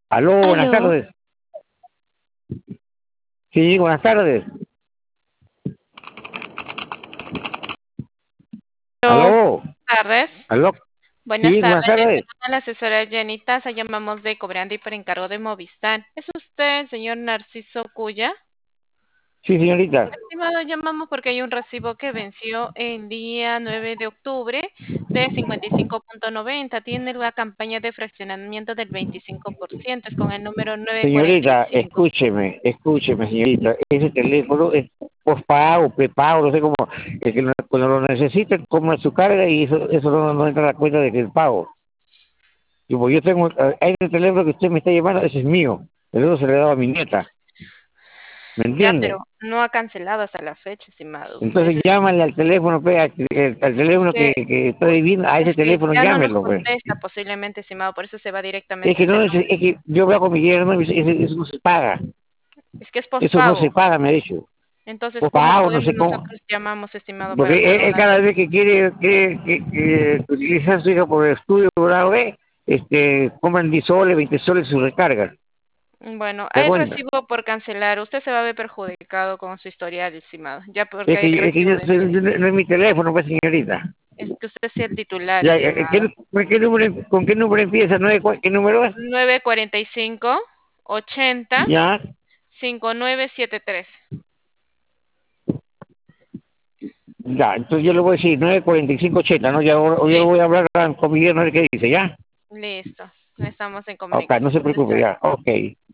Aló, buenas Aló, tardes. Sí, buenas tardes. aló, Aló, tardes. aló. Buenas Sí, tardes, buenas le tardes. saluda la asesora Jenny Taza, llamamos de Cobrandi por encargo de Movistar. ¿Es usted el señor Narciso Cuya? Sí, señorita. Estimado, llamamos porque hay un recibo que venció el día 9 de octubre de 55.90. Tiene la campaña de fraccionamiento del 25%, es con el número Señorita, 945. escúcheme, señorita. Ese teléfono es postpago, prepago, no sé cómo. Es que cuando lo necesita, compra su carga y eso no entra a la cuenta de que es pago. Y pues yo tengo, hay el teléfono que usted me está llamando, ese es mío. El otro se le daba a mi nieta. ¿Me Ya, pero entiende? no ha cancelado hasta la fecha, estimado. Entonces llámale al teléfono, pe, al Es teléfono que, que estoy viendo, a ese es que teléfono ya no nos llámelo, pues. contesta posiblemente, estimado, por eso se va Es directamente a que ese no, número. es que yo veo con mi yerno y me dice, eso no se paga. Es que es Eso no se pospago. paga, me ha dicho. Entonces, Pues ¿cómo pago, no podemos sé cómo. nosotros llamamos, estimado, Porque para hacer él una cada cita? vez que quiere que utiliza a su hija por el estudio por A o B, compran 10 soles, 20 soles su recarga. Bueno, ¿Te das hay cuenta? recibo por cancelar. Usted se va a ver perjudicado con su historial, estimado, ya porque Es hay que recibo vencido. no es mi teléfono, pues, señorita. Es que usted sea el titular, Ya, estimado. ¿con qué número empieza? ¿Qué número es? 945 80 Ya, 5973. ya. Entonces yo le voy a decir 94580, ¿no? Ya, yo le voy a Listo, hablar con mi yerno a ver qué dice, ¿ya? listo. Estamos en Ok, no se comunicación. preocupe, Está ya. Ok.